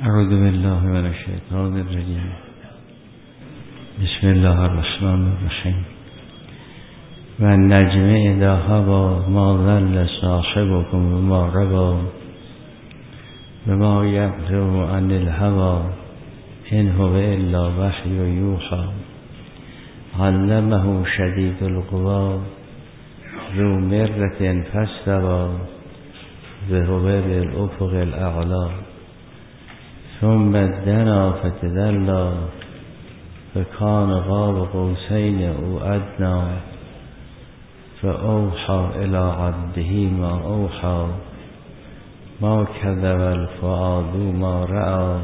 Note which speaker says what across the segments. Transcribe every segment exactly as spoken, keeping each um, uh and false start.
Speaker 1: اعوذ بالله من الشیطان الرجیم. بسم الله الرحمن الرحیم. و النجم اذا هوی ما ضل صاحبکم وما غوی وما ينطق عن الهوى إن هو إلا وحی یوحی علمه شدید القوی ذو مرة فاستوى وهو بالأفق الأعلى ثم دنا فتدلى فكان قاب قوسين أو أدنى فأوحى إلى عبده ما أوحى ما كذب الفؤاد ما رأى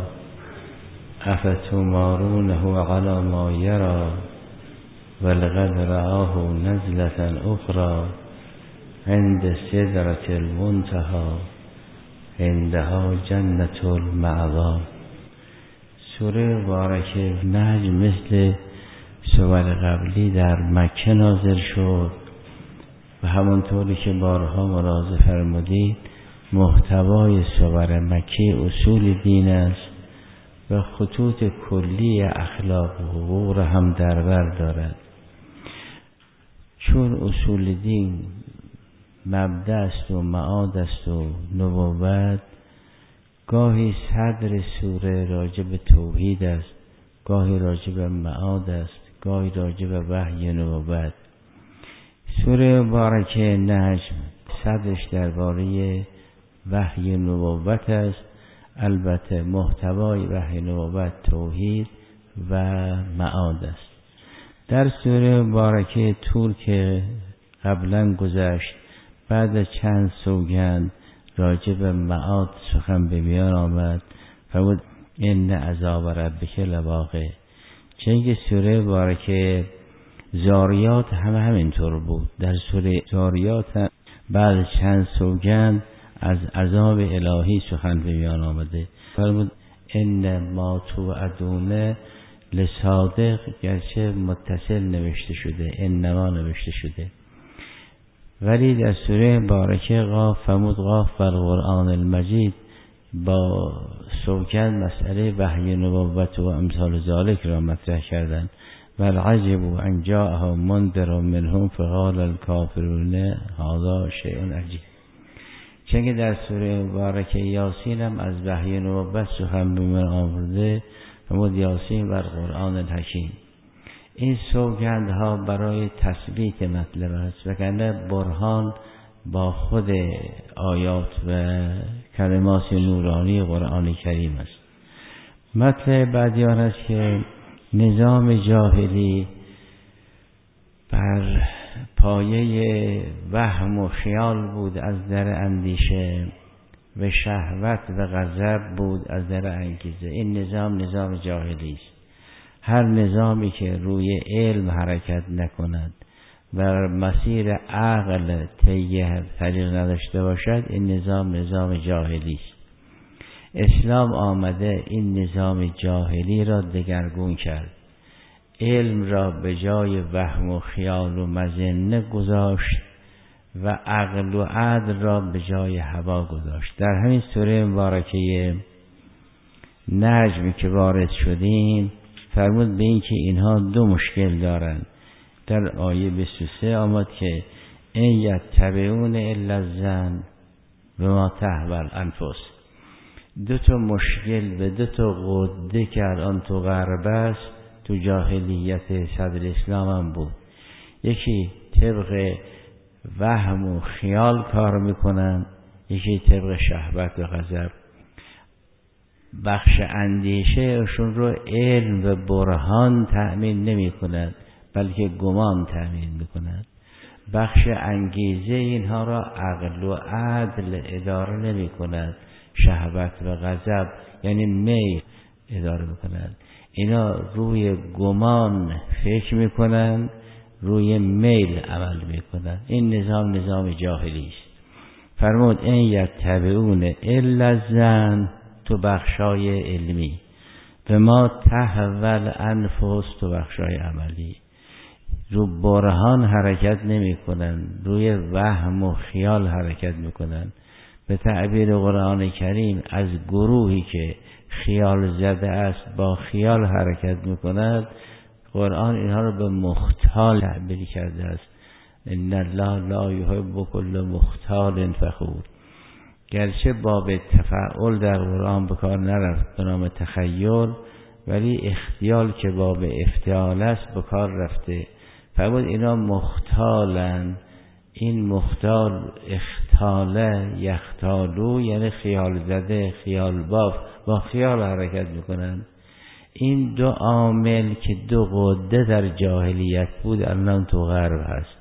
Speaker 1: أفتمارونه على ما يرى ولقد رآه نزلة أخرى عند سدرة المنتهى عندها جنة المأوى. سوره مبارکه نجم مثل سور قبلی در مکه نازل شد و همونطوری که بارها ملاحظه فرمودید محتوای سور مکی اصول دین است و خطوط کلی اخلاق و حقوق را هم در بر دارد. چون اصول دین مبدأ است و معاد است و نبوت، گاهی صدر سوره راجع به توحید است، گاهی راجع به معاد است، گاهی راجع به وحی نبوت. سوره مبارکه نجم صدرش درباره وحی نبوت است، البته محتوای وحی نبوت توحید و معاد است. در سوره مبارکه طور که قبلا گذشت بعد چند سوگند راجع به معاد سخن به میان آمد فرمود ان عذاب ربک لواقع. چون که سوره مبارکه زاریات هم همینطور بود. در سوره زاریات هم بعد چند سوگند از عذاب الهی سخن به میان آمده. فرمود ان ما توعدون لصادق، گرچه متصل نوشته شده انما نوشته شده، ولی در سوره مبارکه قاف فرمود قاف و القرآن المجید با سوگند مسئله وحی نبوت و امثال ذالک را مطرح کردند. و العجب ان جاءهم منذر منهم فقال الکافرون هذا شیء عجیب. چون که در سوره مبارکه یاسین هم از وحی نبوت سخن به میان آورده فرمود یاسین و القرآن الحکیم. این سوگندها برای تثبیت مطلب است، وگرنه برهان با خود آیات و کلمات نورانی قرآن کریم است. مطلب بعدی آن است که نظام جاهلی بر پایه وهم و خیال بود از در اندیشه و شهوت و غضب بود از در انگیزه. این نظام نظام جاهلی است. هر نظامی که روی علم حرکت نکند و مسیر عقل طی طریق نداشته باشد این نظام نظام جاهلی است. اسلام آمده این نظام جاهلی را دگرگون کرد، علم را به جای وهم و خیال و مظنه گذاشت و عقل و عدل را به جای هوا گذاشت. در همین سوره مبارکه نجم که وارد شدیم فرمود به این که اینها دو مشکل دارند. در آیه بیست و سه آمد که این یتبعون الا الظن و ما تهوی الانفس. دو تا مشکل به دو تا قده که الان تو غرب است تو جاهلیت صدر اسلام هم بود. یکی طبق وهم و خیال کار میکنن، یکی طبق شهوت و غضب. بخش اندیشه اشون رو علم و برهان تأمین نمی کند بلکه گمان تأمین می کند. بخش انگیزه اینها را عقل و عدل اداره نمی کند، شهوت و غضب یعنی میل اداره می کند. اینا روی گمان فکر می کنند، روی میل عمل می کنند. این نظام نظام جاهلی است. فرمود این یتبعون الا الظن تو بخشای علمی و ما تهوی الانفس تو بخشای عملی. رو برهان حرکت نمی کنن، روی وهم و خیال حرکت می کنن. به تعبیر قرآن کریم از گروهی که خیال زده است، با خیال حرکت میکند، قرآن اینها رو به مختال تعبیر کرده است. ان الله لا یحب کل مختال فخور. گرچه باب تفعول در قرآن به کار نرفت به نام تخیل، ولی اختیال که باب افتعال است به کار رفته. فرمود اینا مختالن. این مختال اختاله یختالو یعنی خیال زده، خیال باف، با خیال حرکت میکنن. این دو عامل که دو قده در جاهلیت بود الان تو غرب هست.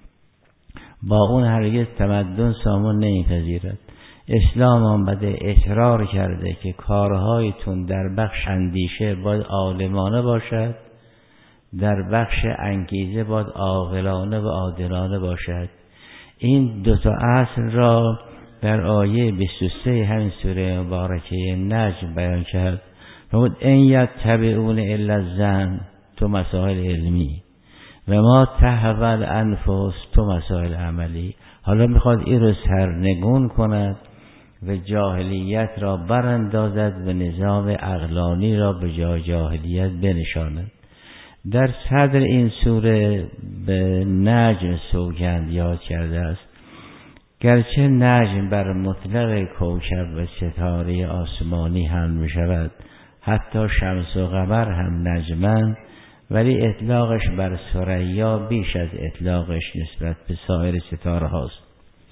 Speaker 1: با اون هرگز تمدن سامون نمیپذیرد. اسلام آمده اصرار کرده که کارهایتون در بخش اندیشه باید عالمانه باشد، در بخش انگیزه باید عاقلانه و عادلانه باشد. این دو تا اصل را در آیه بیست و سه همین سوره مبارکه نجم بیان کرد. فرمود ان یتبعون الا الظن، تو مسائل علمی، و ما تهوی الانفس، تو مسائل عملی. حالا میخواد این رو سرنگون کند و جاهلیت را براندازد و نظام عقلانی را به جای جاهلیت بنشاند. در صدر این سوره به نجم سوگند یاد کرده است. گرچه نجم بر مطلق کوکب و ستاره آسمانی هم می شود، حتی شمس و قمر هم نجمند، ولی اطلاقش بر ثریا بیش از اطلاقش نسبت به سایر ستاره هاست.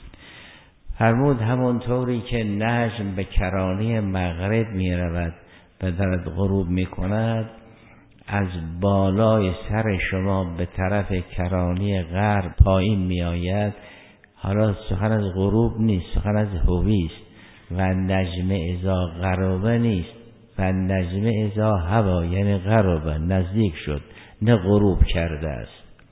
Speaker 1: فرمود همونطوری که نجم به کرانه مغرب می رود و در غروب می کند، از بالای سر شما به طرف کرانه غرب پایین می آید. حالا سخن از غروب نیست، سخن از هوی است. و نجم اذا غربه نیست، و نجم اذا هوا یعنی غربه، نزدیک شد، نه غروب کرده است.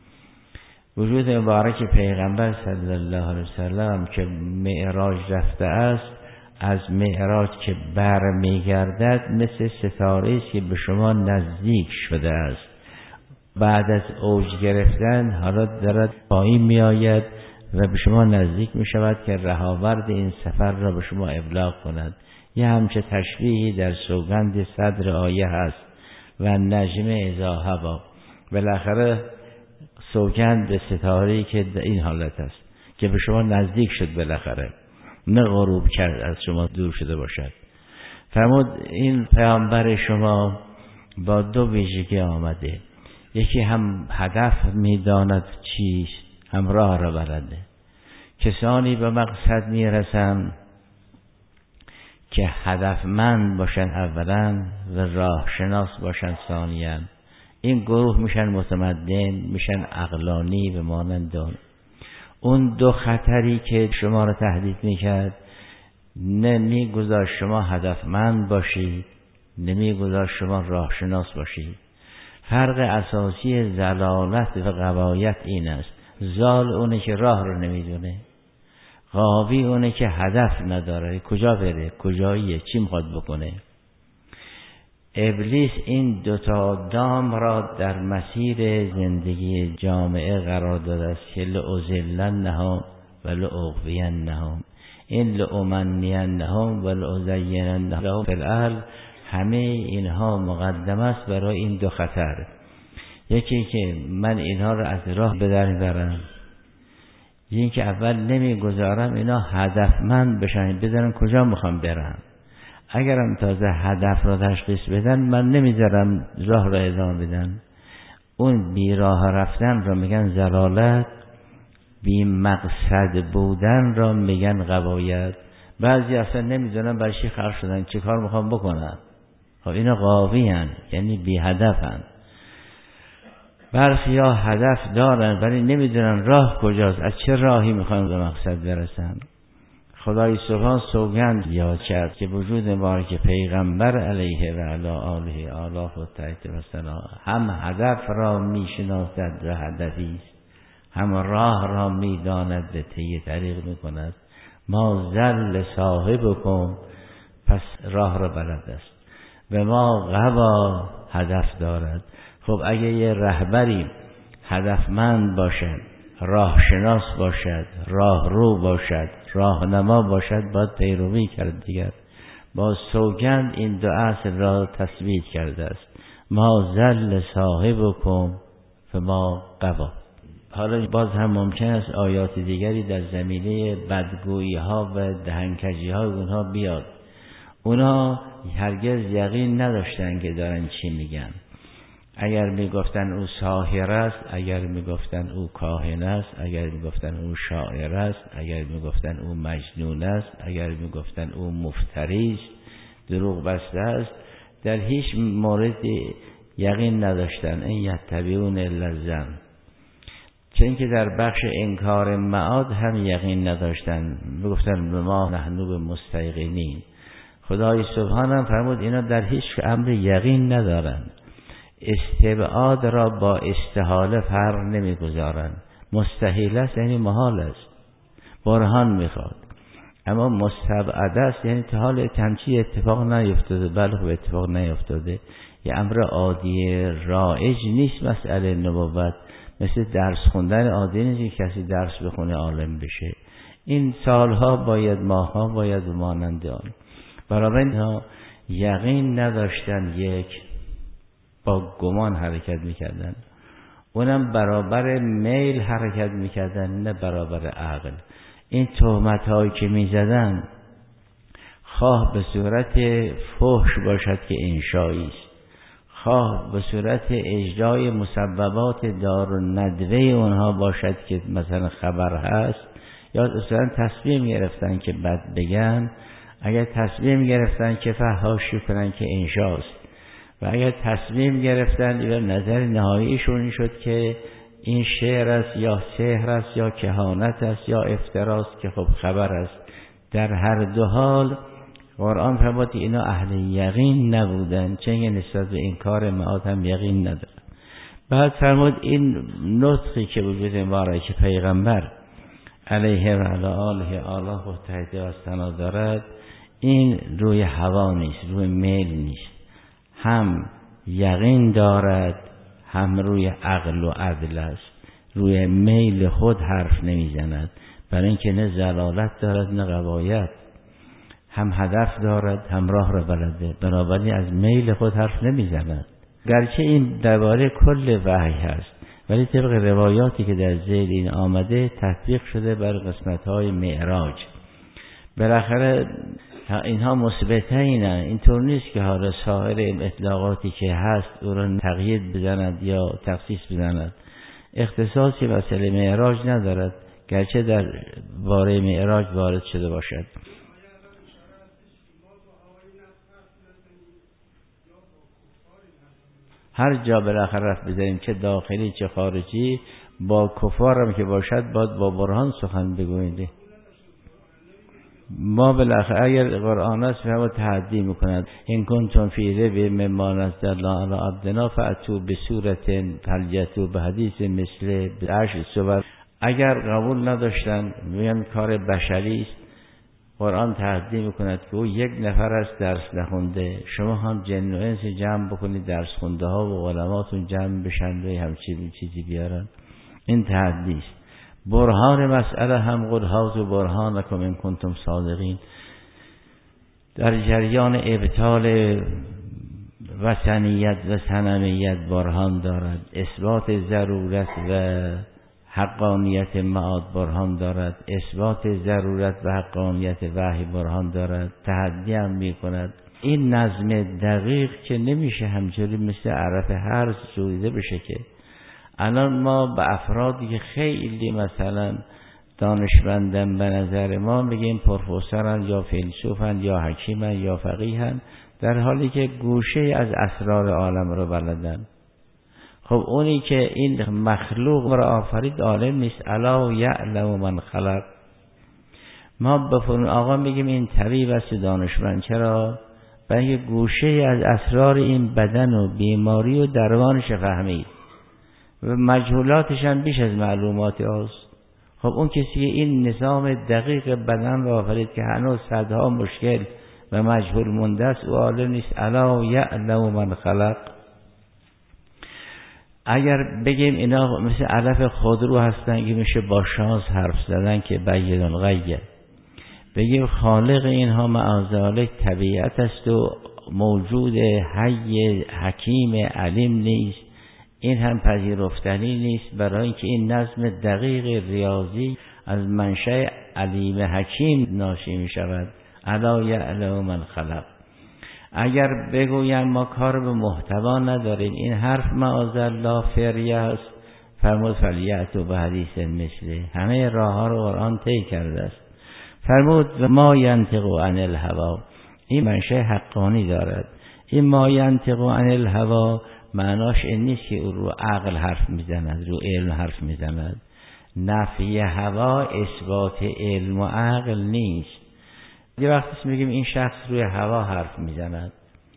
Speaker 1: وجود مبارک پیغمبر صلی الله علیه وسلم که معراج رفته است، از معراج که بر میگردد مثل ستاره است که به شما نزدیک شده است. بعد از اوج گرفتن حالا دارد پایین می آید و به شما نزدیک می شود که رهاورد این سفر را به شما ابلاغ کند. یه همچه تشبیهی در سوگند صدر آیه هست. و نجم اذا هوا، بالاخره سوگند به ستاره‌ای که این حالت است که به شما نزدیک شد، بالاخره نه غروب کرد از شما دور شده باشد. فرمود این پیامبر شما با دو ویژگی آمده. یکی هم هدف میداند چیست، هم راه را بلده. کسانی به مقصد میرسن که هدفمند باشن اولا و راه شناس باشن ثانیا. این گروه میشن متمدن، میشن عقلانی و مانند آن. اون دو خطری که شما را تهدید میکرد، نمیگذاشت شما هدفمند باشید، نمیگذاشت شما راه شناس باشید. فرق اساسی ضلالت و غوایت این است. ضال اونه که راه رو نمیدونه، غاوی اونه که هدف نداره، کجا بره، کجاییه، چی میخواد بکنه. ابلیس این دوتا دام را در مسیر زندگی جامعه قرار داده است که لأضلنهم و لأغوینهم. این لأمنینهم و لأزیننهم لهم فی الارض، همه اینها مقدم است برای این دو خطر. یکی که من اینها را از راه به در میبرم، این که اول نمیگذارم اینا هدفمند بشن، بدونن کجا میخوام برم. اگرم تازه هدف را تشخیص بدن، من نمیذارم راه را ادامه بدن. اون بی راه رفتن را میگن ضلالت، بی مقصد بودن را میگن غوایت. بعضی اصلا نمیدونن برای چی خلق شدن، چه کار میخوام بکنن. خب اینا غاوی هن، یعنی بی هدف هن. برخی ها هدف دارن ولی نمیدونن راه کجاست، از چه راهی میخوان به مقصد برسن. خدای سبحان سوگند یاد کرد که وجود مبارک پیغمبر علیه و علی آله آله و تحت و سلام هم هدف را میشناسد و هدفی است، هم راه را میداند و طی طریق میکند. ما ذل صاحبکم، پس راه را بلد است، و ما غوا هدف دارد. خب اگه یه رهبری هدفمند باشد، راه شناس باشد، راه رو باشد، راهنما باشد، باید پیروی کرد دیگر. با سوگند این دو اصل را تثبیت کرده است. ما زل صاحبکم فما غوا. حالا باز هم ممکن است آیات دیگری در زمینه بدگویی ها و دهنکجی های اونها بیاد. اونا هرگز یقین نداشتن که دارن چی میگن. اگر میگفتن او ساحر است، اگر میگفتن او کاهن است، اگر میگفتن او شاعر است، اگر میگفتن او مجنون است، اگر میگفتن او مفتری است، دروغ بسته است، در هیچ مورد یقین نداشتن. این یتبعون الا الظن. چون که در بخش انکار معاد هم یقین نداشتن، میگفتن ما نحن بمستیقنین. خدای سبحان هم فرمود اینا در هیچ امر یقین ندارن. استبعاد را با استحاله فرق نمیگذارن. مستحیل است یعنی محال است، برهان میخواد. اما مستبعد است یعنی تا حال همچی اتفاق نیفتاده. بله خب اتفاق نیفتاده، یه امر عادی رایج نیست. مسئله نبوت مثل درس خوندن عادی نیست که کسی درس بخونه عالم بشه. این سالها باید، ماهها باید مانند آن. برای اینها یقین نداشتن، یک با گمان حرکت میکردن، اونم برابر میل حرکت میکردن نه برابر عقل. این تهمت هایی که میزدن خواه به صورت فحش باشد که انشایی است، خواه به صورت اجرای مسببات دار و ندوه اونها باشد که مثلا خبر هست، یا اصلا تصمیم گرفتن که بد بگن. اگر تصمیم گرفتن که فحاشی کنن که انشاست، و اگر تصمیم گرفتن یا نظر نهاییشون این شد که این شعر است یا سحر است یا کهانت است یا افتراست که خب خبر است. در هر دو حال قرآن فرمود اینا اهل یقین نبودن، چون نسبت به این کار معاد هم یقین ندارن. بعد فرمود این نطقی که وجود مبارک پیغمبر علیه و علی آله آله و تهدیه و ثنا دارد، این روی هوا نیست، روی میل نیست، هم یقین دارد هم روی عقل و عدل است. روی میل خود حرف نمیزند، برای اینکه نه ضلالت دارد نه غوایت، هم هدف دارد هم راه را بلده، بنابراین از میل خود حرف نمیزند. گرچه این درباره کل وحی هست، ولی طبق روایاتی که در ذیل این آمده تطبیق شده بر قسمت‌های معراج. بالاخره اینها مثبته اینه، اینطور نیست که حالا سایر اطلاقاتی که هست او را تقیید بزند یا تخصیص بزند. اختصاصی مسئله معراج ندارد، گرچه در باره معراج وارد شده باشد. هر جا بالاخره رفت بزنیم، چه داخلی چه خارجی، با کفار هم که باشد باید با برهان سخن بگوییم. ما بالاخره اگر قرآن است فهم تحدی میکند این کنتم فی ریب مما نزلنا علی عبدنا فاتوا بسورة فلیأتوا بحدیث مثل عشر سور. اگر قبول نداشتن میگن کار بشری است، قرآن تحدی میکند که او یک نفر است درس نخونده، شما هم جن و انس جمع بکنید، درس خونده ها و علماتون جمع بشن و همچین چیزی بیارن. این تحدی است. برهان مسئله هم قل هاتوا برهانکم ان کنتم صادقین. در جریان ابطال وثنیت و صنمیت برهان دارد، اثبات ضرورت و حقانیت معاد برهان دارد، اثبات ضرورت و حقانیت وحی برهان دارد، تحدی هم می کند. این نظم دقیق که نمیشه همجوری مثل عرف هر سویده بشه. که الان ما به افرادی که خیلی مثلا دانشمندن به نظر ما میگیم پروفسورن یا فیلسوفن یا حکیمن یا فقیهن، در حالی که گوشه از اسرار عالم رو بلدن. خب اونی که این مخلوق را آفرید عالم نیست؟ الا یعلم من خلق. ما به فلان آقا میگیم این طبیب است دانشمند. چرا؟ برای اینکه گوشه از اسرار این بدن و بیماری و درمانش فهمید و مجهولاتش هم بیش از معلومات هاست. خب اون کسی که این نظام دقیق بدن را آفرید که هنوز صدها مشکل و مجهول مونده است، او عالم نیست؟ الا یعلم من خلق. اگر بگیم اینا مثل علف خودرو هستن که میشه با شانس حرف زدن که بیدن غیه، بگیم خالق اینها معاذالک طبیعت است و موجود حی حکیم علیم نیست، این هم پذیرفتنی نیست، برای اینکه این نظم دقیق ریاضی از منشأ علیم حکیم ناشی می شود. الا یعلم من خلق. اگر بگویم ما کار به محتوا نداریم، این حرف معاذالله فریه است، فرمود فلیأتوا بحدیث مثله. همه راه ها رو قرآن طی کرده است. فرمود ما ینطق عن الهوا، این منشأ حقانی دارد. این ما ینطق عن الهوا معناش این نیست که او رو عقل حرف میزند، رو علم حرف میزند. نفی هوا اثبات علم و عقل نیست. یه وقتی میگیم این شخص روی هوا حرف میزند،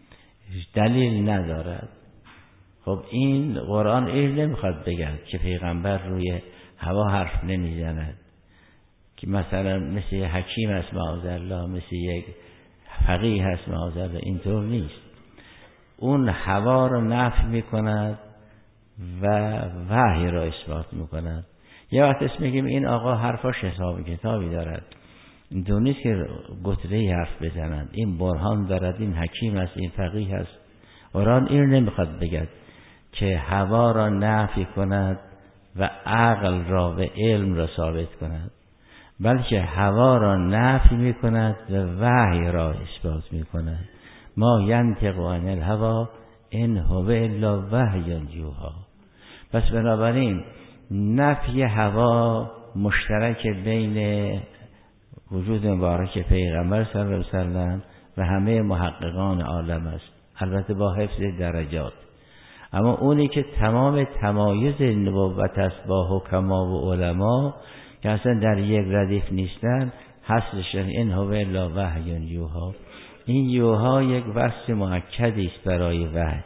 Speaker 1: دلیل ندارد. خب این قرآن این نمیخواد بگه که پیغمبر روی هوا حرف نمیزند، که مثلا مثل یک حکیم است معاذالله، مثل یک فقیه هست معاذالله. اینطور نیست. اون هوا رو نفی میکند و وحی را اثبات میکند. یه وقت اسم میگیم این آقا حرفاش حساب کتابی دارد، اینطور نیست که گتره حرف بزنند. این برهان دارد، این حکیم است، این فقیه است. قرآن این نمیخواد بگد که هوا را نفی کند و عقل را و علم را ثابت کند، بلکه هوا را نفی میکند و وحی را اثبات میکند. ما ینطق عن الهوا ان هو الا وحی یوحی. پس بنابراین نفی هوا مشترک بین وجود مبارک پیغمبر صلی الله علیه وسلم و همه محققان عالم است، البته با حفظ درجات. اما اونی که تمام تمایز نبوت است با حکما و علما که اصلا در یک ردیف نیستن، حسش این هو الا وحی یوحی. این یوحی یک وصف مؤکدی است برای وحی.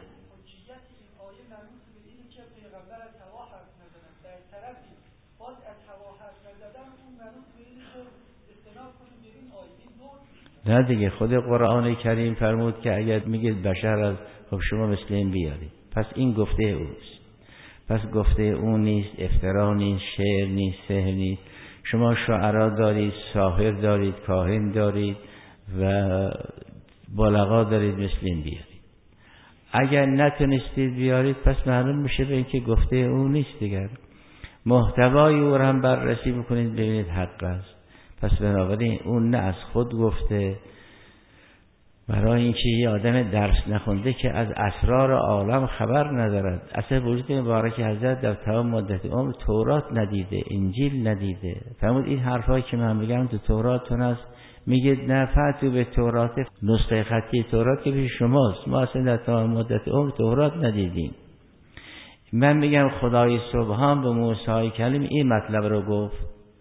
Speaker 1: نه دیگه، خود قرآن کریم فرمود که اگر میگید بشر از، خب شما مثل این بیارید، پس این گفته اوست. پس گفته اون نیست، افترا نیست، شعر نیست، سحر نیست. شما شعرا دارید، ساحر دارید، کاهن دارید و بلغا دارید، مثل این بیارید. اگر نتونستید بیارید پس معلوم میشه به این که گفته اون نیست دیگر. محتوای او را هم بررسی بکنید ببینید حق است. پس بنابراین اون نه از خود گفته، برای اینکه یه آدم درس نخونده که از اسرار عالم خبر ندارد. اصلا وجود مبارک حضرت در تمام مدت عمر تورات ندیده، انجیل ندیده. فرمود این حرفایی که من میگم تو توراتون است. میگید نه، فاتو به تورات، نسخه خطی تورات که پیش شماست، ما اصلا در تمام مدت عمر تورات ندیدیم. من میگم خدای سبحان به موسی کلیم این مطلب رو گفت.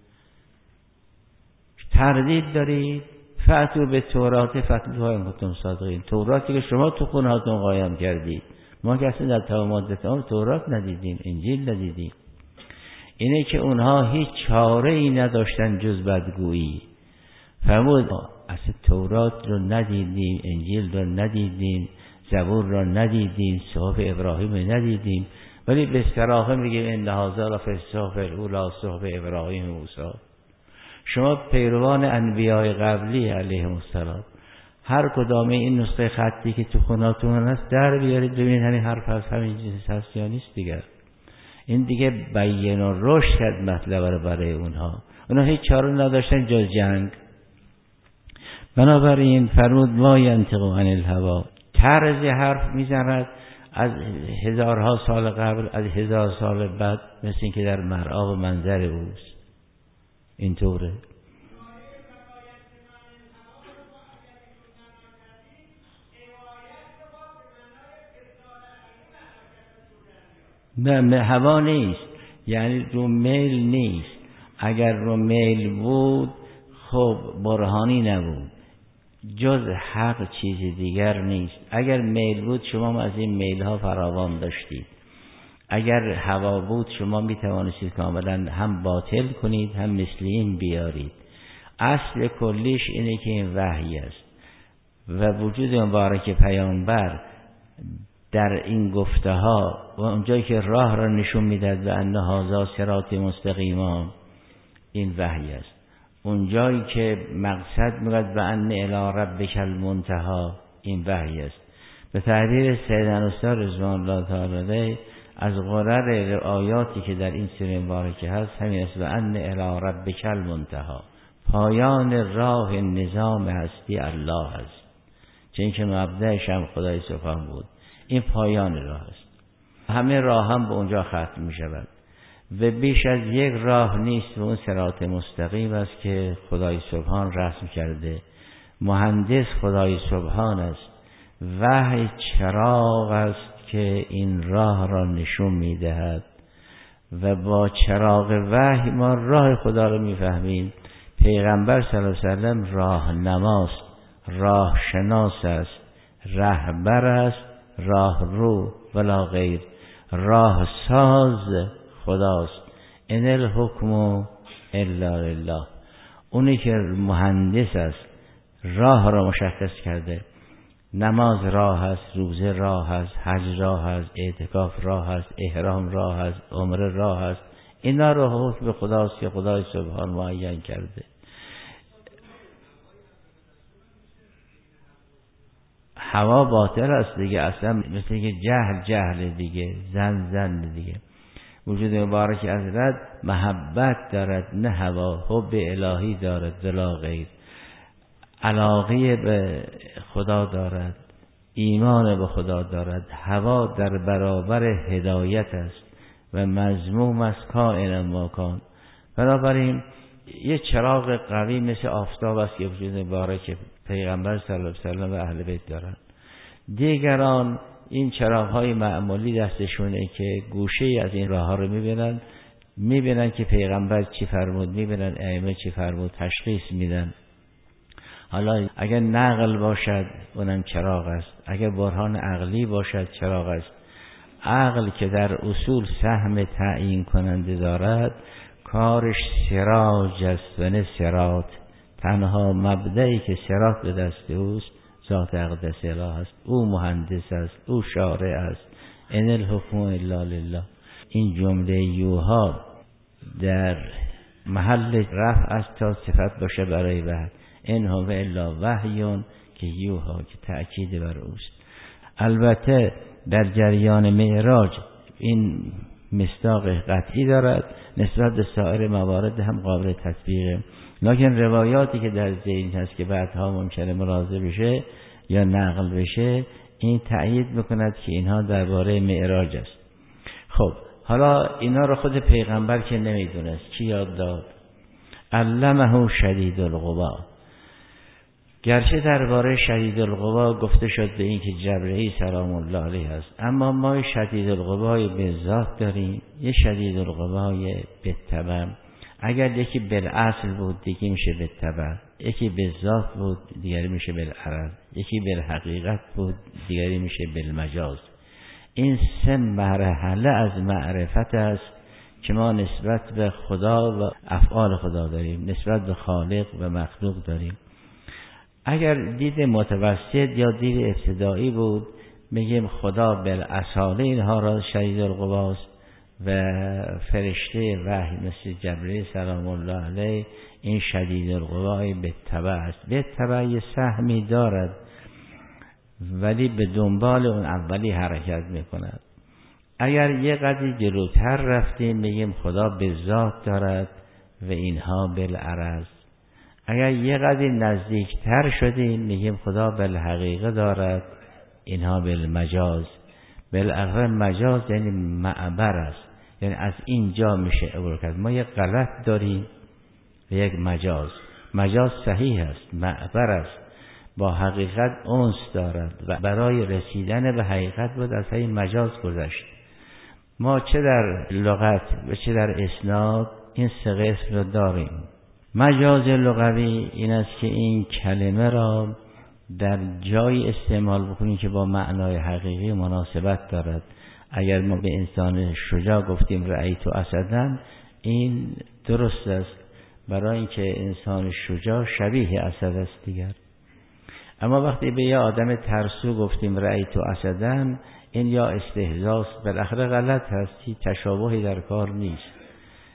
Speaker 1: تردید دارید؟ فاتو به تورات فتوها ان کنتم صادقین. توراتی که شما تو خونهاتون قایم کردید، ما که اصلا در تمام مدت عمر تورات ندیدیم، انجیل ندیدیم. اینه که اونها هیچ چاره ای نداشتن جز بدگویی. فرمود اصلا تورات رو ندیدیم، انجیل رو ندیدیم، زبور رو ندیدیم، صحف ابراهیم رو ندیدیم، ولی به صراحه میگیم ان هذا لفی الصحف الاولی صحف ابراهیم و موسی. شما پیروان انبیاء قبلی علیهم السلام هر کدام این نسخه خطی که تو خوناتون هست در بیارید ببینید همین حرف هست، همین چیز هست یا نیست دیگر. این دیگه بیان و رشد کرد مطلب رو برای اونها. اونها هیچ چاره نداشتن جز جنگ. بنابراین فرمود ما ینطق عن الهوا، طرز حرف میزند از هزارها سال قبل، از هزار سال بعد، مثل این که در مرآب و منظر اوست. اینطوره. نه هوا نیست، یعنی رو میل نیست. اگر رو میل بود خب برهانی نبود، جز حق چیز دیگر نیست. اگر میل بود شما از این میل ها فراوان داشتید. اگر هوا بود شما می توانستید کاملا هم باطل کنید هم مثل این بیارید. اصل کلیش اینه که این وحی است و وجود مبارک پیامبر در این گفته ها و اونجایی که راه را نشون میداد و ان هذا صراط مستقیما، این وحی است. اون جایی که مقصد میگوید و ان الی ربک المنتهی، این وحی است. به تعبیر سیدنا استاد رضوان الله تعالی علیه از غرر آیاتی که در این سوره مبارکه هست همین است، و ان الی ربک المنتهی، پایان راه نظام هستی الله است، چون که مبدأش هم خدای سبحان بود. این پایان راه است، همه راه هم به اونجا ختم می شود و بیش از یک راه نیست و اون صراط مستقیم است که خدای سبحان رسم کرده. مهندس خدای سبحان است، وحی چراغ است که این راه را نشون می دهد و با چراغ وحی ما راه خدا را می فهمیم. پیغمبر صلی الله علیه و سلم راه نماست، راه شناس است، رهبر است، راه رو ولا غیر، راه ساز خداست. ان الحکم الا لله، اونی که مهندس است، راه را مشخص کرده. نماز راه است، روزه راه است، حج راه است، اعتکاف راه است، احرام راه است، عمره راه است. اینا رو حکم خداست که خدای سبحان معین کرده. هوا باطل است دیگه، اصلا مثل که جهل جهل دیگه، زن زن دیگه. وجود مبارک حضرت محبت دارد نه هوا، حب الهی دارد ولا غیر، علاقه به خدا دارد، ایمان به خدا دارد. هوا در برابر هدایت است و مذموم است کائن ما کان. بنابراین یه چراغ قوی مثل آفتاب است که وجود مبارک پیغمبر صلی الله علیه و سلم و اهل بیت دارند. دیگران این چراغ‌های معمولی دستشونه که گوشه از این راه ها رو میبینن، میبینن که پیغمبر چی فرمود، میبینن ائمه چی فرمود، تشخیص میدن. حالا اگر نقل باشد اونم چراغ است، اگر برهان عقلی باشد چراغ است. عقل که در اصول سهم تعیین کننده دارد کارش سراج است و نه صراط. تنها مبدئی که صراط به دست اوست ذات اقدس اله است، او مهندس است، او شارع است. ان الحکم الا لله. این جمله یوها در محل رفع است تا صفت باشه برای وحی. ان هو الا وحی که یوها که تأکید بر اوست. البته در جریان معراج این مصداق قطعی دارد، نسبت به سایر موارد هم قابل تطبیقه. لکن روایاتی که در ذهن هست که بعدها ممکنه ملاحظه بشه یا نقل بشه، این تأیید میکند که اینها درباره معراج است. خب حالا اینا رو خود پیغمبر که نمیدونست کی یاد داد؟ علمه شدید القوا. گرچه درباره شدید القوا گفته شد به این که جبرئیل سلام الله علیه است، اما ما شدید القوای به ذات داریم، یه شدید القوای به تبع. اگر یکی بالاصل بود دیگه میشه به تبع، یکی به ذات بود دیگری میشه بالعرض، یکی بالحقیقت بود دیگری میشه بالمجاز. این سه مرحله از معرفت است که ما نسبت به خدا و افعال خدا داریم، نسبت به خالق و مخلوق داریم. اگر دید متوسط یا دید ابتدایی بود میگیم خدا بالاصاله اینها را شدید القواست و فرشته وحی مثل جبرئیل سلام الله علیه این شدید القوای به تبع است. به تبع یه سهمی دارد ولی به دنبال اون اولی حرکت میکند. اگر یه قدری جلوتر رفتیم میگیم خدا به ذات دارد و اینها بالعرض. اگر یه قدری نزدیکتر شدیم میگیم خدا بالحقیقه دارد، اینها بالمجاز. بالاخره مجاز یعنی معبر است، یعنی از اینجا میشه عبور کرد. ما یک غلط داریم و یک مجاز. مجاز صحیح است، معبر است، با حقیقت انس دارد و برای رسیدن به حقیقت بود از این مجاز گذشت. ما چه در لغت و چه در اسناد این سه قسم رو داریم. مجاز لغوی این است که این کلمه را در جای استعمال بکنیم که با معنای حقیقی مناسبت دارد. اگر ما به انسان شجاع گفتیم رأیت اسدن، این درست است برای اینکه انسان شجاع شبیه اسد است دیگر. اما وقتی به یه آدم ترسو گفتیم رأیت اسدن، این یا استهزاست، بالاخره غلط هست، هیچ تشابهی در کار نیست.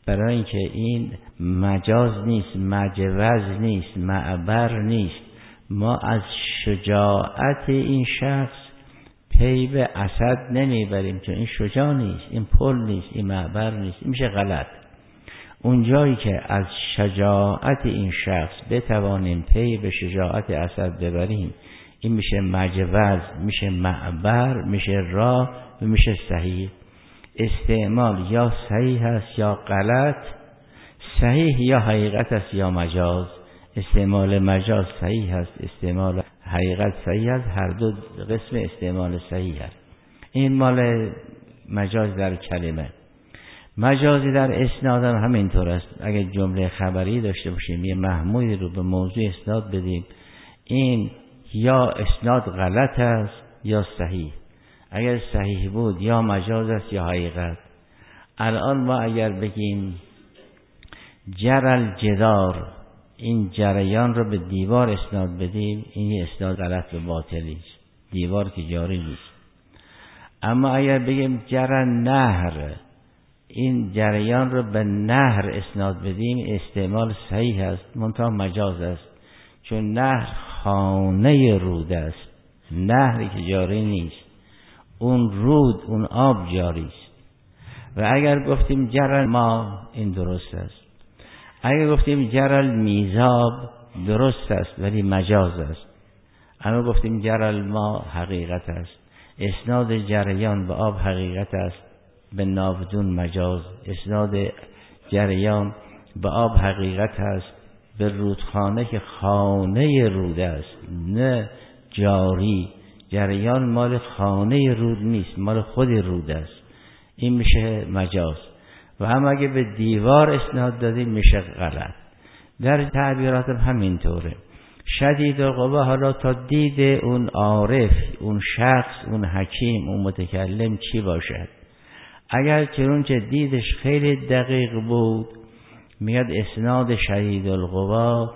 Speaker 1: برای اینکه این مجاز نیست، مجوز نیست، معبر نیست. ما از شجاعت این شخص پی به اسد نمیبریم، چون این شجاع نیست، این پل نیست، این معبر نیست، این میشه غلط. اون جایی که از شجاعت این شخص بتوانیم پی به شجاعت اسد ببریم، این میشه مجوز، میشه معبر، میشه راه و میشه صحیح. استعمال یا صحیح است یا غلط، صحیح یا حقیقت است یا مجاز. استعمال مجاز صحیح است، استعمال حقیقت صحیح است، هر دو قسم استعمال صحیح است. این مال مجاز در کلمه. مجازی در اسناد هم همینطور است. اگر جمله خبری داشته باشیم، یه محمولی رو به موضوع اسناد بدیم، این یا اسناد غلط است یا صحیح. اگر صحیح بود یا مجاز است یا حقیقت. الان ما اگر بگیم جرل جدار، این جریان رو به دیوار اسناد بدیم، این اسناد غلط و باطلی است، دیوار که جاری نیست. اما اگر بگیم جرل نهر، این جریان رو به نهر اسناد بدیم، استعمال صحیح است منتها مجاز است، چون نهر خانه رود است، نهری که جاری نیست، اون رود، اون آب جاری است. و اگر گفتیم جرل ما، این درست است. اگر گفتیم جرل میزاب، درست است ولی مجاز است. اما گفتیم جرل ما، حقیقت است. اسناد جریان به آب حقیقت است، به ناودون مجاز. اسناد جریان به آب حقیقت است، به رودخانه که خانه رود است، نه جاری. جریان مال خانه رود نیست، مال خود رود است، این میشه مجاز. و هم اگه به دیوار اسناد دادیم میشه غلط. در تعبیرات هم همینطوره. شدید القوا حالا تا دید اون عارف، اون شخص، اون حکیم، اون متکلم چی باشد. اگر چنانچه دیدش خیلی دقیق بود، میاد اسناد شدید القوا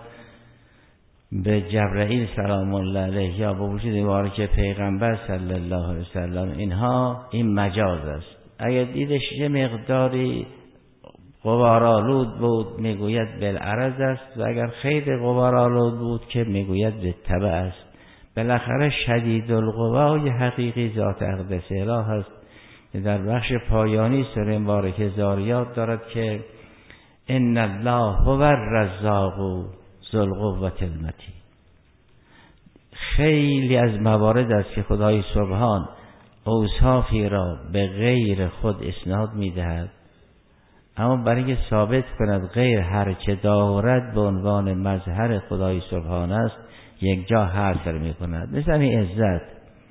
Speaker 1: به جبرائیل سلام الله علیه یا به وجود مبارک پیغمبر صلی الله علیه وسلم، اینها این مجاز است. اگر دیدش یه مقداری غبارآلود بود میگوید بالعرض است، و اگر خیلی غبارآلود بود که میگوید بالتبع است. بالاخره شدید القوا حقیقی ذات اقدس اله است که در بخش پایانی سوره مبارکه زاریات دارد که ان الله هو الرزاق ذو القوة المتین. خیلی از موارد است که خدای سبحان اوصافی را به غیر خود اسناد میدهد، اما برای اینکه ثابت کند غیر هر چه دارد به عنوان مظهر خدای سبحان است، یک جا حصر میکند. مثل این عزت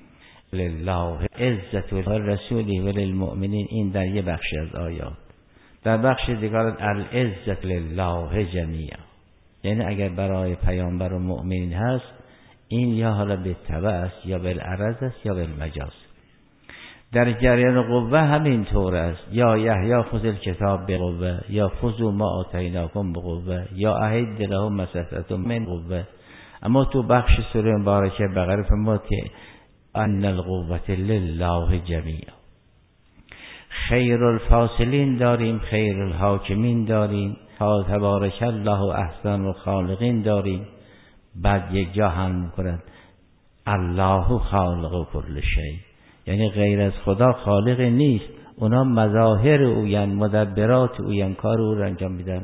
Speaker 1: لله عزت الرسول و للمؤمنین، این در یه بخش از آیات. در بخش دیگر العزت لله جمیعا، یعنی اگر برای پیامبر و مؤمنین هست، این یا حالا به تبع است یا بالعرض است یا بالمجاز. در جریان قوه همین طور است. یا یحیی خذ الکتاب بقوه، یا خذوا ما آتیناکم بقوه، یا اعد لهم ما استطعتم من قوه. اما تو بخش سوره مبارکه بقره فرمود که ان القوة لله جمیعا. خیر الفاصلین داریم، خیر الحاکمین داریم، تبارک الله احسن الخالقین داریم. بعد یک جا هم میکنند الله خالق کل شیء، یعنی غیر از خدا خالق نیست، اونا مظاهر اوین، مدبرات اوین، کار او را انجام میدن.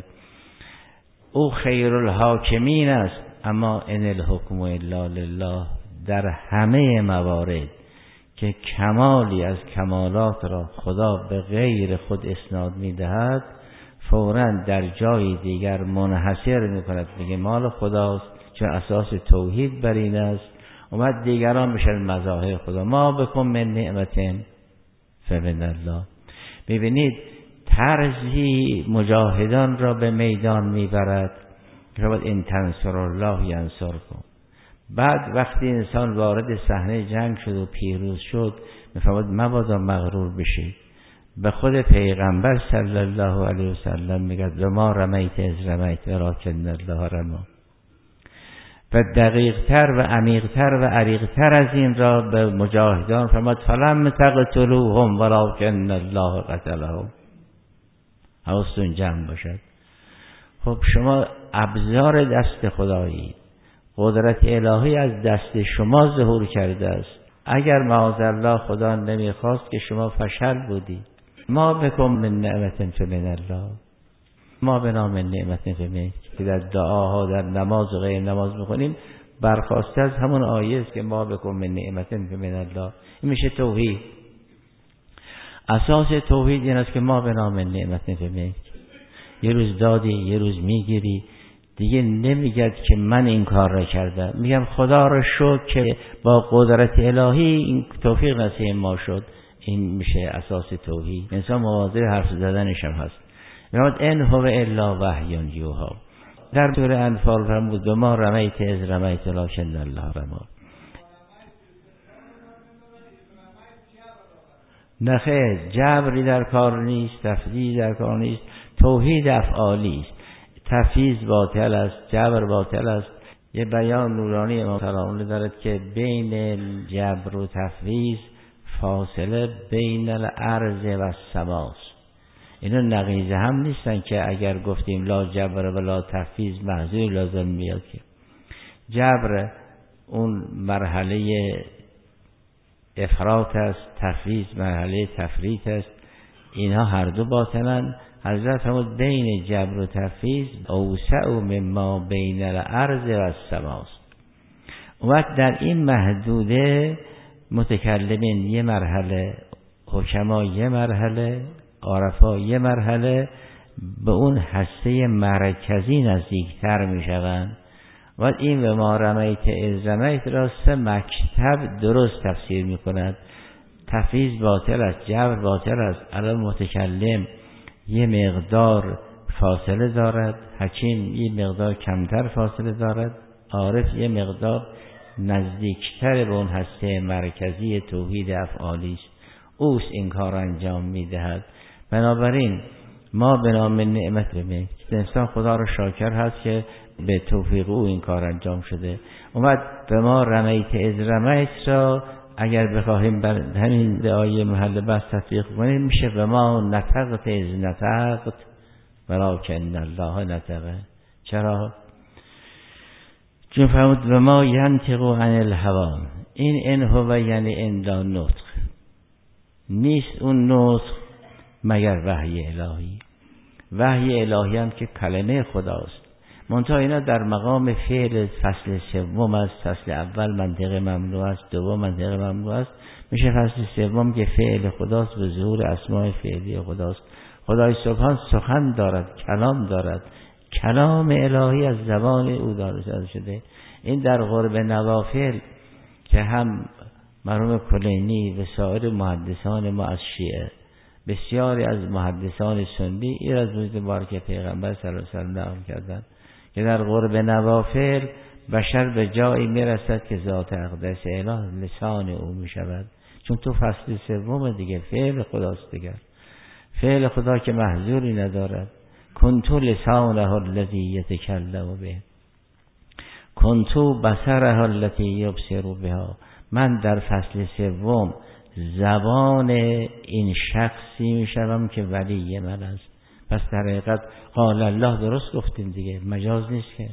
Speaker 1: او خیر الحاکمین است، اما ان الحکم الا لله. در همه موارد که کمالی از کمالات را خدا به غیر خود اسناد میدهد، فوراً در جای دیگر منحصر میکند، میگه مال خداست، چون اساس توحید بر این است. اومد دیگران میشن مظاهر خدا. ما بکن من نعمت فمن الله. ببینید طرزی مجاهدان را به میدان میبرد که باید این تنصر الله ینصرکم. بعد وقتی انسان وارد صحنه جنگ شد و پیروز شد، میفرماید مبادا مغرور بشید. به خود پیغمبر صلی الله علیه و سلم میگه و ما رمیت از رمیت ولکن الله رمی. و دقیق تر و عمیق تر و عریق تر از این را به مجاهدان فرمود فلم تقتلوهم ولکن الله قتلهم. حواستون جمع باشد. خب شما ابزار دست خدایی، قدرت الهی از دست شما ظهور کرده است. اگر معاذالله خدا نمیخواست که شما فشل بودی. ما بکن من نعمت فمن الله، ما بنا من نعمت فمن، که در دعاها در نماز و غیر نماز میکنیم برخواسته از همون آیه است که ما بکن من نعمت فمن الله. این میشه توحید. اساس توحید این است که ما بنا من نعمت فمن، یه روز دادی یه روز میگیری، دیگه نمیگد که من این کار را کردم، میگم خدا را شکر که با قدرت الهی این توفیق نصیب ما شد. این میشه اساس توحید. انسان مواظب حرف زدنش هم هست. میگه ان هو الا وحی یوحی. در سوره انفال فرمود به ما رمیت از رمیت ولکن الله رمی. نخیر، جبری در کار نیست، تفویض در کار نیست، توحید افعالی است. تفویض باطل است، جبر باطل است. یه بیان نورانی امام سلام دارد که بین جبر و تفویض فاصله بین الارض و السماست. اینا نقیضه هم نیستن که اگر گفتیم لا جبر و لا تفویض محضور لازم میاد. که جبر اون مرحله افراط است، تفویض مرحله تفریط است. اینها هر دو باطلن. حضرت فرمود بین جبر و تفویض اوسع مما بین الارض و السماست. وقت در این محدوده متکلمین یه مرحله، حکما یه مرحله، عرفا یه مرحله به اون هسته مرکزی نزدیکتر می شوند. و این به ما رمیت از رمیت را سه مکتب درست تفسیر می کند. تفویض باطل است، جبر باطل است. الان متکلم یه مقدار فاصله دارد، حکیم یه مقدار کمتر فاصله دارد، عارف یه مقدار نزدیکتر به اون هسته مرکزی توحید افعالی است. اوست این کار انجام میدهد. بنابراین ما به نام نعمت بمیم. انسان خدا رو شاکر هست که به توفیق او این کار انجام شده. اومد به ما رمیت از رمیت را اگر بخواهیم بر همین آیه محل بحث تطبیق کنیم میشه به ما نطقت از نطقت ولکن الله نطقه. چرا؟ چون فرمود به ما ینطق عن الهوا. این ان هو یعنی الا نطق نیست، اون نطق مگر وحی الهی. وحی الهی هم که کلمه خداست. منتها اینا در مقام فعل فصل سوم است. فصل اول منطق ممنوع است، دوم منطق ممنوع است. میشه فصل سوم که فعل خداست، به ظهور اسماء فعلی خداست. خدای سبحان سخن دارد، کلام دارد. کلام الهی از زبان او داده شده. این در قرب نوافل که هم مرحوم کلینی و سایر محدثان ما از شیعه، بسیاری از محدثان سنی این از روز مبارک پیغمبر صلی الله علیه و سلم نقل کردند که در قرب نوافل بشر به جایی میرسد که ذات اقدس اله لسان او میشود. چون تو فصل سوم دیگه فعل خداست دیگر. فعل خدا که محذوری ندارد. کنتو لسانه الذی یتکلم به، کنتو بصره التي یبصر بها. من در فصل سوم زبان این شخصی میشوم که ولی من است. پس در حقیقت قال الله درست گفتیم دیگه، مجاز نیست که.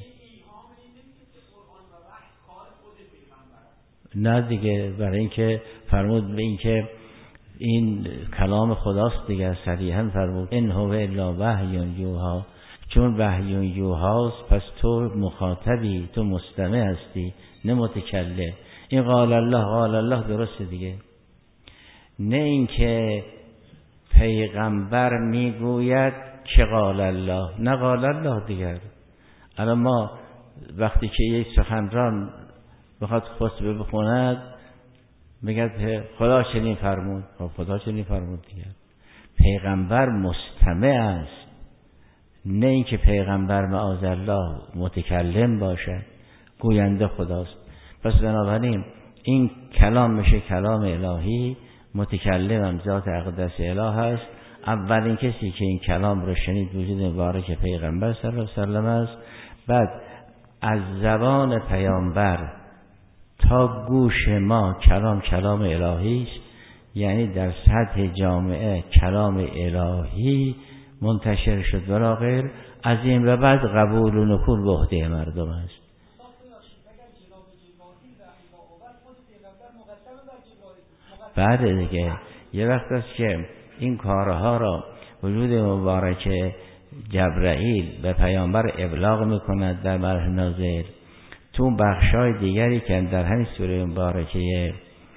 Speaker 1: نه دیگه، برای اینکه فرمود به اینکه این کلام خداست دیگه، صریحا فرمود ان هو الا وحی یوحی. چون وحی یوحاست پس تو مخاطبی، تو مستمع هستی نه متکلم. این قال الله قال الله درسته دیگه، نه اینکه پیغمبر میگوید که قال الله، نه قال الله دیگر. الان ما وقتی که یک سخنران بخواد خطبه بخوند میگه خدا چنین فرمود، خب خدا چنین فرمود دیگر. پیغمبر مستمع است، نه اینکه پیغمبر معاذالله متکلم باشد، گوینده خداست. پس بنابراین این کلام میشه کلام الهی، متکلم هم ذات اقدس اله است. اولین کسی که این کلام رو شنید وجود مبارک پیغمبر صلی الله علیه و سلم است. بعد از زبان پیامبر تا گوش ما کلام کلام الهی است. یعنی در سطح جامعه کلام الهی منتشر شد ولا غیر، از این و بعد قبول و نکول به عهده مردم است. بعد دیگه یه وقت است که این کارها را وجود مبارک جبرائیل به پیامبر ابلاغ میکند در مرحله نازل. تو بخشای دیگری که در همین سوره مبارکه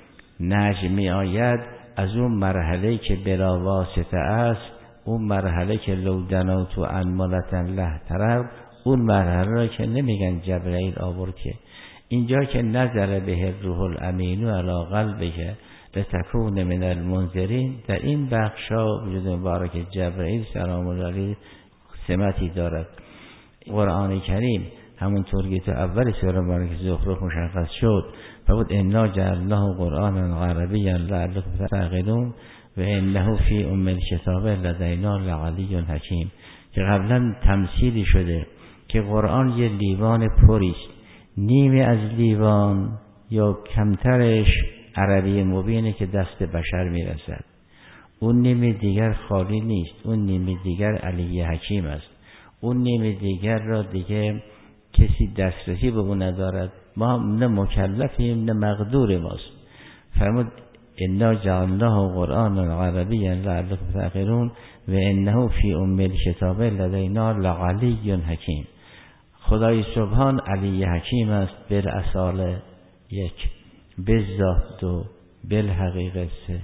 Speaker 1: نجم می آید، از اون مرحله که بلا واسطه است، اون مرحله که لو دنوت انملة له طرب، اون مرحله را که نمیگن جبرائیل آورد، که اینجا که نزل به الروح الامین علی قلبک لتکون من المنذرین، در این بخشا وجود مبارک جبرائیل سلام الله علیه سمتی دارد. قرآن کریم همونطور که تو اول سوره مبارک زخرف مشخص شد، فقط انا جعلناه قرآنا عربیا لعلکم تعقلون و انه فی ام الکتاب لدینا لعلی حکیم، که قبلا تمثیلی شده که قرآن یه لیوان پریست، نیمی از لیوان یا کمترش عربی مبینه که دست بشر میرسد، اون نیمی دیگر خالی نیست، اون نیمی دیگر علی حکیم است، اون نیمی دیگر را دیگه کسی دسترسی به اون ندارد، ما نه مکلفیم نه مقدور ماست. فرمود انا جعلناه قرآنا عربیا لعلکم تعقلون و انه فی ام الکتاب لدینا لعلی حکیم. خدای سبحان علی حکیم است، بالاصاله یک، بالذات دو، بالحقیقت سه.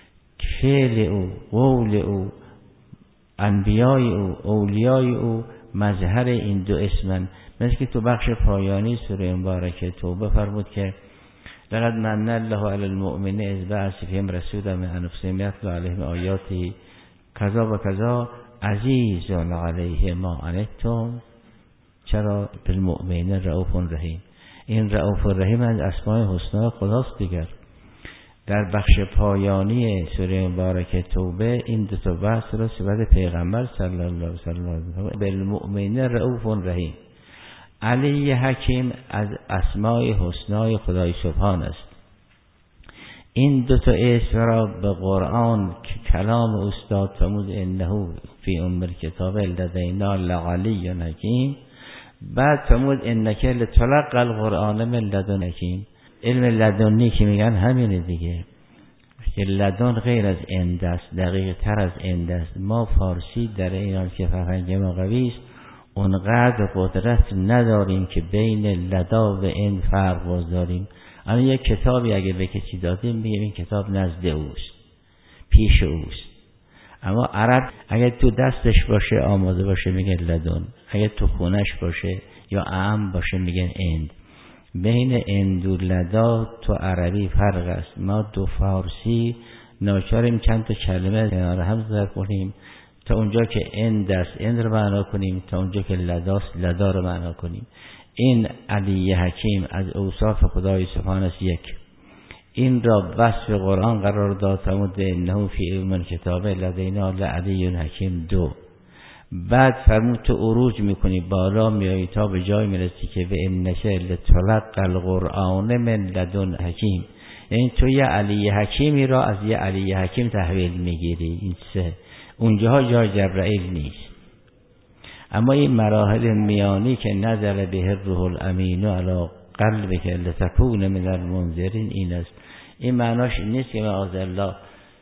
Speaker 1: فعل او، قول او، انبیای او، اولیای او مظهر این دو اسمن. مثل که تو بخش پایانی سوره مبارکه توبه فرمود که لقد من الله علی المؤمنین اذ بعث فیهم رسولا من انفسهم یتلو علیهم آیاته کذا و کذا عزیز علیه ما عنتم چرا بالمؤمنین رؤوف رحیم. این رؤوف رحیم از اسماء حسنا خداست دیگر. در بخش پایانی سوره مبارکه توبه این دو تا بحث را صفت پیغمبر صلی الله علیه و سلم بالمؤمنین رؤوف رحیم. علی حکیم از اسماء حسنای خدای سبحان است. این دو تا اسم را به قرآن که کلام استاد فرمود انه فی ام الکتاب لدینا لعلی حکیم، بعد فرمود انک لتلقی القرآن من لدن حکیم. علم لدنی که میگن همینه دیگه، که لدن غیر از اند است، دقیق تر از اند است. ما فارسی در ایران که فرهنگ ما قوی است، اونقدر قدرت نداریم که بین لدا و اند فرق بگذاریم. الان یک کتابی اگه به کسی دادیم میگیم این کتاب نزد اوست، پیش اوست. اما عرب اگه تو دستش باشه آماده باشه میگه لدن، اگه تو خونش باشه یا اعم باشه میگن اند. بین اند و لدا تو عربی فرق است. ما دو فارسی ناچاریم چند تا کلمه کنار هم ضرب کنیم، تا اونجا که اند است اند رو معنا کنیم، تا اونجا که لداست لدا رو معنا کنیم. این علی حکیم از اوصاف خدای سبحان است. یک، این را وصف قرآن قرار داد فرمود انه فی ام الکتاب لدینا لعلی حکیم. دو، بعد فرمود تو عروج میکنی بالا میایی تا به جای میرسی که به انک لتلقی القرآن من لدن حکیم، یعنی تو یه علی حکیمی را از یه علی حکیم تحویل میگیری. این سه، اونجاها جای جبرائیل نیست. اما این مراحل میانی که نزل به الروح الامین علی قلبک لتکون من المنذرین این است. این معناش نیست که معاذ الله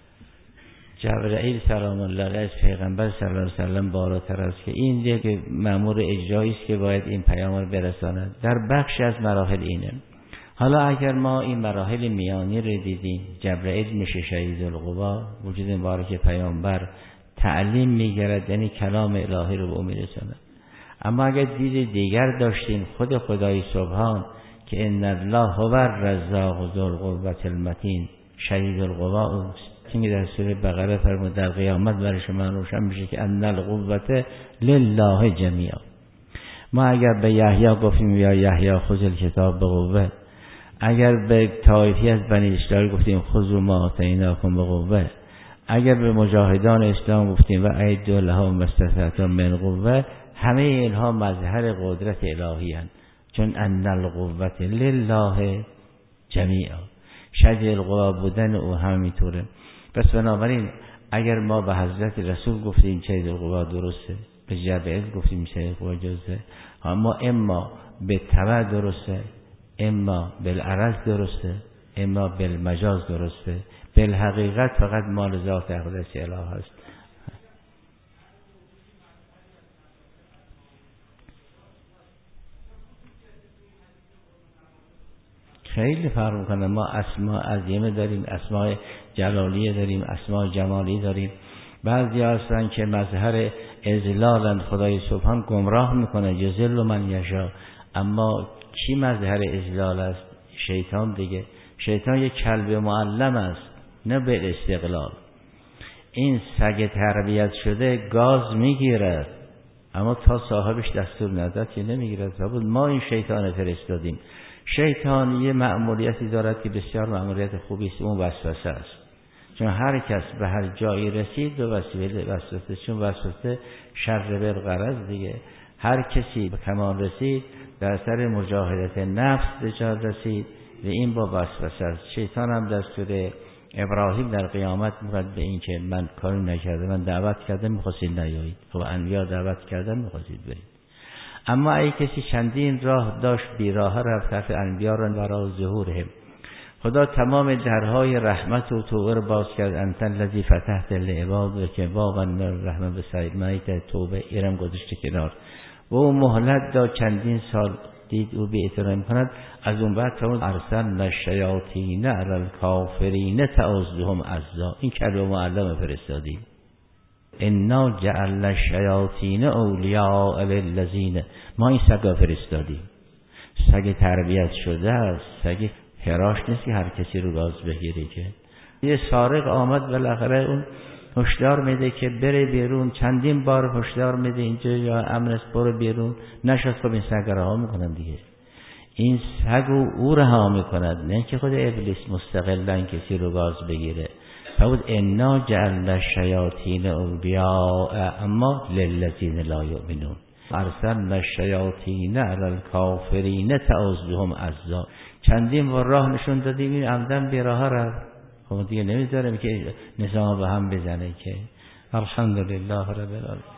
Speaker 1: جبرائیل سلام الله علیه پیغمبر صلی الله علیه و سلم بالاتر است، که این دیگه مأمور اجرایی است که باید این پیام رو برساند. در بخش از مراحل اینه. حالا اگر ما این مراحل میانی رو دیدیم، جبرائیل میشه شهید القوا، وجود مبارک پیامبر تعلیم میگرد، یعنی کلام الهی رو به امید رساند. اما اگر دید دیگر داشتیم، خود خدای سبحان که ان الله هو الرزاق ذو القوة المتین، شدید القوا اوست. که در سوره بقره فرمود در قیامت برای شما روشن میشه که ان القوة لله جمیعا. ما اگر به یحیی گفتیم یا یحیی خذ الکتاب بقوه، اگر به طایفی از بنی اسرائیل گفتیم خذوا ما آتیناکم بقوه، اگر به مجاهدان اسلام گفتیم و اعدوا لهم ما استطعتم من قوه، همه اینها مظهر قدرت الهی هستند، چون ان القوة لله جمیعا. شدید القوا بودن او همینطوره. پس بنابراین اگر ما به حضرت رسول گفتیم سید القوا درسته، به جبرئیل گفتیم سید القوا جزه، اما اما به تبع درسته، اما بالعرض درسته، اما بالمجاز درسته. بالحقیقت فقط مال ذات اقدس اله است. خیلی فرق میکنه. ما اسماء عظیمه داریم، اسماء جلالیه داریم، اسماء جمالی داریم. بعضی هستن که مظهر اذلالن، خدای سبحان گمراه میکنه، یذل من یشاء. اما کی مظهر اذلال است؟ شیطان دیگه. شیطان یک کلب معلم است، نه به استقلال. این سگ تربیت شده گاز میگیرد، اما تا صاحبش دستور نداد که نمیگیرد. ما این شیطان فرستادیم. شیطان یه مأموریتی دارد که بسیار مأموریت خوبی است، اون وسوسه است. چون هر کس به هر جایی رسید به وسیله وسوسه، چون وسوسه شر بالغرض دیگه. هر کسی به کمال رسید در اثر مجاهدت نفس به جا رسید و این با وسوسه است. شیطان هم دستور ابراهیم در قیامت میگه به این که من کاری نکردم، من دعوت کردم میخواستید نیایید. خب انبیا دعوت کردن میخواستید برید. اما ای کسی چندین راه داشت بیراه رفت طرف انبیا را برای ظهورهم. خدا تمام درهای رحمت و توبه را باز کرد. انت الذی فتحت لعباد که بابا رحمت به سعید مایت توبه ایرم گذاشته کنار و او مهلت داد چندین سال. دید او به احترام کند. از اون بعد تا ارسلنا الشیاطین علی الکافرین تعزهم عزا. این کلمه معلم فرستادیم. انا جعلنا الشیاطین اولیاء للذین. ما این سگ فرستادیم. سگ تربیت شده است. سگ هراش نیست که هر کسی رو گاز بگیره. که یه سارق آمد بالاخره اون هشدار میده که بره بیرون. چندین بار هشدار میده اینجا یا امن است برو بیرون. نشد. خب این سگ رها میکنن دیگه. این سگ او رها میکند، نه که خود ابلیس مستقلا کسی رو گاز بگیره. فقط انا جعلنا الشیاطین اولیاء اما للذین لا یؤمنون. ارسلنا الشیاطین علی الکافرین تعزهم عزا. چندین بار راه نشون دادیم، این عمدن بی راه رفت. خب دیگه نمیذاریم که نظام به هم بزنه. که الحمدلله رب العالمین.